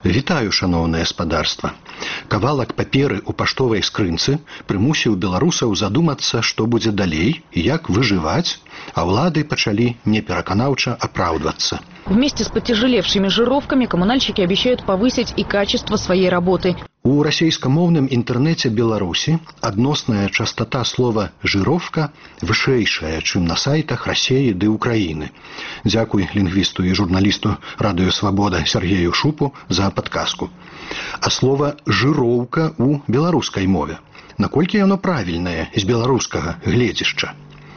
Вітаю, шаноўнае спадарства. Кавалак паперы ў паштовай скрынцы прымусіў беларусаў задумацца, што будзе далей і як выжываць, а ўлады пачалі непераканаўча апраўдвацца. Вместе с потяжелевшими жировками коммунальщики обещают повысить и качество своей работы. У расейскамоўным інтэрнэце Беларусі адносная частота слова «жировка» вышэйшая, чым на сайтах Расеі ды Украіны. Дзякуй лінгвісту і журналісту Радыё Свабода Сергею Шупу за падказку. А слова «жыроўка» у беларускай мове. Наколькі яно правільнае з беларускага гледзішча?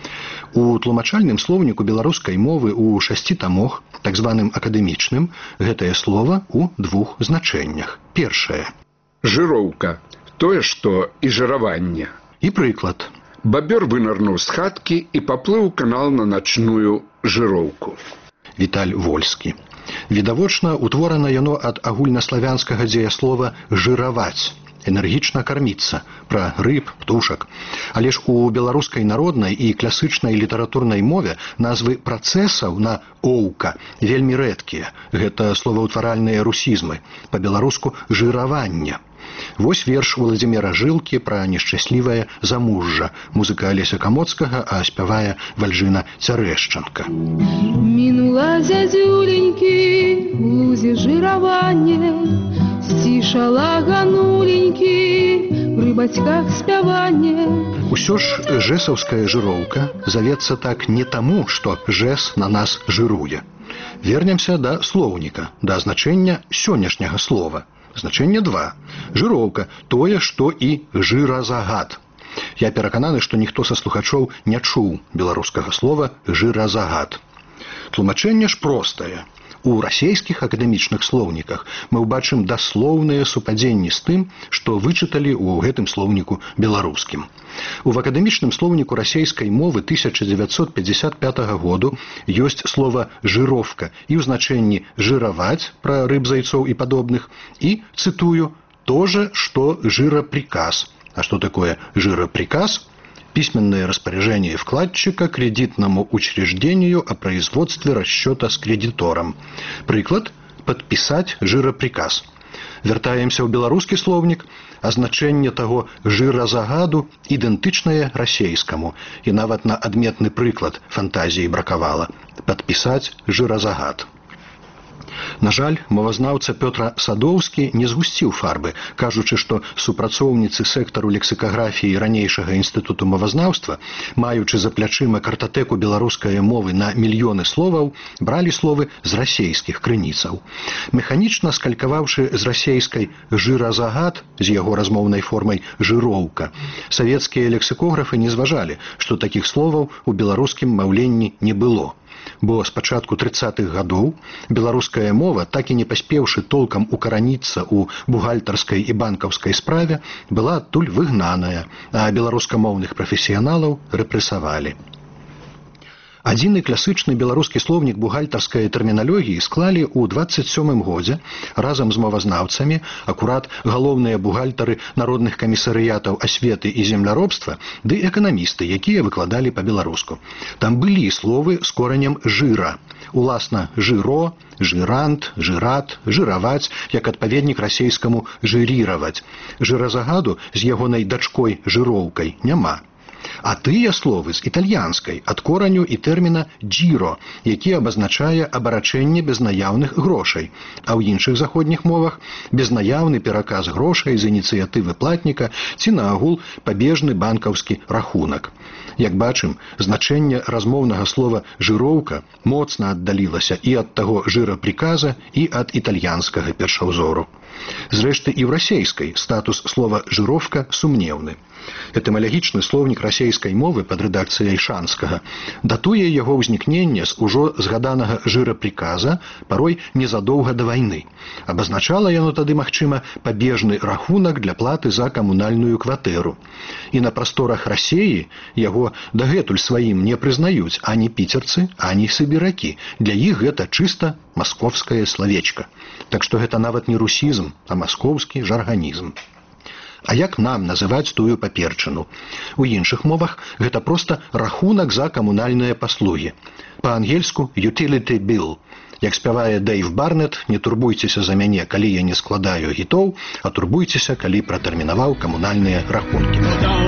У тлумачальным слоўніку беларускай мовы ў 6 тамах, так званым акадэмічным, гэтае слова ў 2 значэннях. Першае. Жыроўка. Тое, што і жыраванне. І прыклад. Бабёр вынырнуў з хаткі і паплыў канал на начную жыроўку. Віталь Вольскі. Відавочна, утворана яно ад агульнаславянскага дзеяслова «жыраваць», энергічна карміцца, пра рыб, птушак. Але ж у беларускай народнай і класычнай літаратурнай мове назвы працэсаў на «оўка» вельмі рэдкія. Гэта словаўтваральныя русізмы, па-беларуску «жыраванне». Вось верш Владзіміра Жылкі пра нешчаслівае замужжа. Музыка Алеся Камоцкага, а спявае Вальжына Цярэшчанка. Мінула зязюленькі, у лузе жыраванне, сцішала гануленькі, пры бацьках спяванне. Усё ж жэсаўская жыроўка завецца так не таму, што жэс на нас жыруе. Вернемся да слоўніка, да значэння сённяшняга слова. Значэнне 2. Жыроўка – тое, што і жыразагад. Я перакананы, што ніхто са слухачоў не чуў беларускага слова «жыразагад». Тлумачэнне ж простае. У расейскіх акадэмічных слоўніках мы ўбачым даслоўныя супадзенні з тым, што вычыталі ў гэтым слоўніку беларускім. У акадэмічным слоўніку расейскай мовы 1955 году ёсць слова «жыровка» і ў значэнні «жыраваць» пра рыб, зайцоў і падобных, і, цытую, «то же, что жироприказ». А что такое жироприказ? Письменное распоряжение вкладчика кредитному учреждению о производстве расчета с кредитором. Прыклад – подписать жироприказ. Вяртаемся ў беларускі слоўнік, а значэнне таго жыразагаду ідэнтычнае расейскаму, і нават на адметны прыклад фантазіі бракавала – падпісаць жыразагад. На жаль, мовазнаўца Пётр Садоўскі не згусціў фарбы, кажучы, што супрацоўніцы сектару лексікаграфіі ранейшага інстытуту мовазнаўства, маючы за плячыма картатэку беларускай мовы на мільёны словаў, бралі словы з расейскіх крыніцаў. Механічна скалькаваўшы з расейскай жыразагад з яго размоўнай формай жыроўка, савецкія лексікографы не зважалі, што такіх словаў у беларускім маўленні не было. Бо з пачатку 30-х гадоў беларуская мова, так і не паспеўшы толкам укараніцца ў бухгалтарскай і банкаўскай справе, была адтуль выгнаная, а беларускамоўных прафесіяналаў рэпрэсавалі. Адзіны класычны беларускі слоўнік бухгалтарскай тэрміналогіі склалі ў 27-м годзе разам з мовазнаўцамі акурат галоўныя бухгалтары народных камісарыятаў асветы і земляробства ды эканамісты, якія выкладалі па-беларуску. Там былі словы з коранем жыра. Уласна жыро, жырант, жырат, жыраваць, як адпаведнік расейскаму жыріраваць. Жыразагаду з ягонай дачкой жыроўкай няма. А тыя словы з італьянскай ад кораню і тэрміна «джіро», які абазначае абарачэнне без наяўных грошай, а ў іншых заходніх мовах безнаяўны пераказ грошай з ініцыятывы платніка ці наогул пабежны банкаўскі рахунак. Як бачым, значэнне размоўнага слова «жыроўка» моцна аддалілася і ад таго жырапрыказа, і ад італьянскага першаўзору. Зрэшты, і ў расейскай статус слова «жыровка» сумнеўны. Этымалагічны слоўнік расейскай мовы пад рэдакцыяй Шанскага датуе яго ўзнікненне з ужо згаданага жырапрыказа парой незадоўга да вайны. Абазначала яно тады, магчыма, пабежны рахунак для платы за камунальную кватэру. І на прасторах Расеі яго дагэтуль сваім не прызнаюць ані піцерцы, ані сыбіракі. Для іх гэта чыста масковскае славечка. Так што гэта нават не русізм, а маскоўскі жарганізм. А як нам называць тую паперчыну? У іншых мовах гэта проста рахунак за камунальныя паслугі. Па-ангельску utility bill. Як спявае Дэйв Барнет, не турбуйцеся за мяне, калі я не складаю гітоў, а турбуйцеся, калі пратэрмінаваў камунальныя рахункі.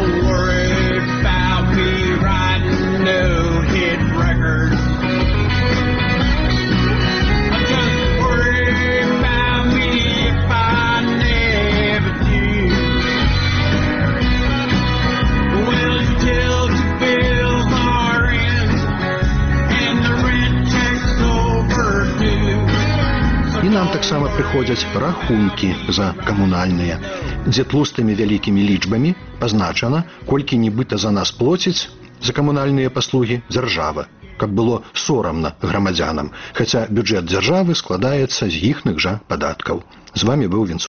І нам таксама прыходзяць рахункі за камунальныя, дзе тлустымі вялікімі лічбамі пазначана, колькі нібыта за нас плоціць за камунальныя паслугі дзяржава, каб было сорамна грамадзянам, хаця бюджэт дзяржавы складаецца з іхных жа падаткаў. З вамі быў Вінцур.